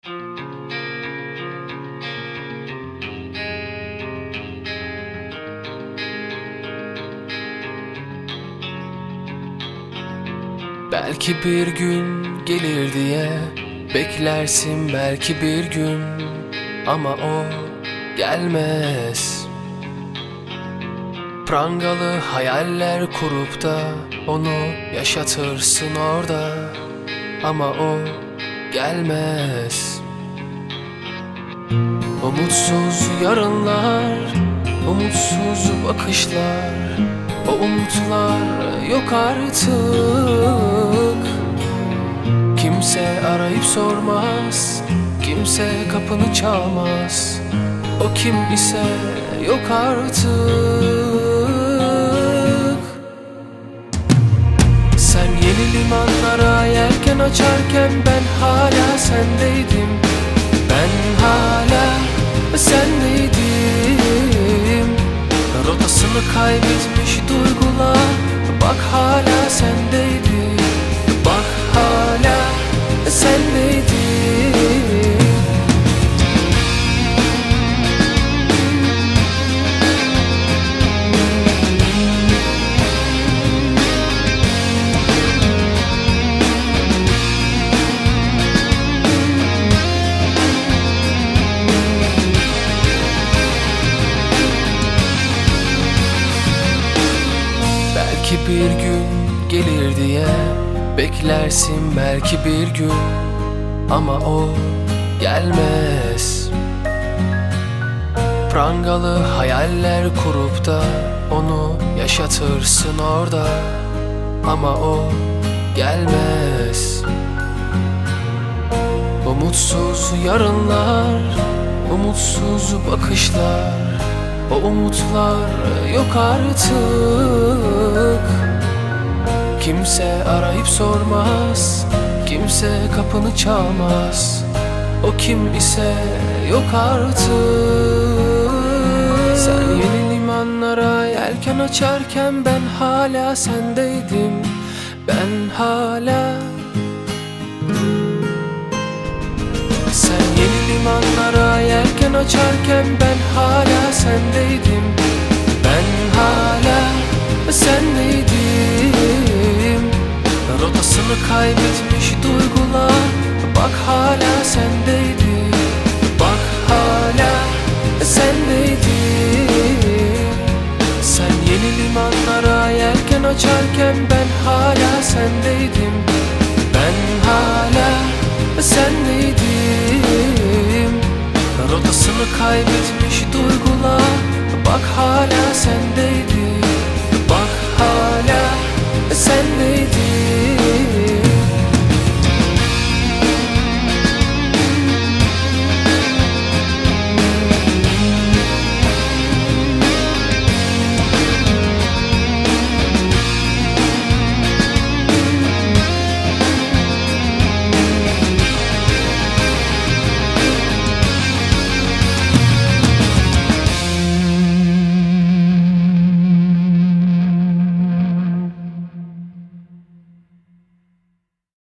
Belki bir gün gelir diye beklersin, belki bir gün, ama o gelmez. Prangalı hayaller kurup da onu yaşatırsın orada, ama o gelmez. Umutsuz yarınlar, umutsuz bakışlar, o umutlar yok artık. Kimse arayıp sormaz, kimse kapını çalmaz, o kim ise yok artık. Sen yeni limanlara yelken açarken ben hala sendeydim. Ben hala sendeydim. Rotasını kaybetmiş duygular, bak hala sendeydi. Bak hala sendeydi. Belki bir gün gelir diye beklersin, belki bir gün, ama o gelmez. Prangalı hayaller kurup da onu yaşatırsın orada, ama o gelmez. Umutsuz yarınlar, umutsuz bakışlar, o umutlar yok artık. Kimse arayıp sormaz, kimse kapını çalmaz, o kim ise yok artık. Sen yeni limanlara yelken açarken ben hala sendeydim. Ben hala. Sen yeni limanlara yelken açarken ben hala sendeydim. Ben hala sendeydim. Rotasını kaybetmiş duygular, bak hala sendeydi. Bak hala sendeydi. Sen yeni limanlara yelken açarken ben hala sendeydim. Ben hala sendeydim. Rotasını kaybetmiş duygular, bak hala sendeydi.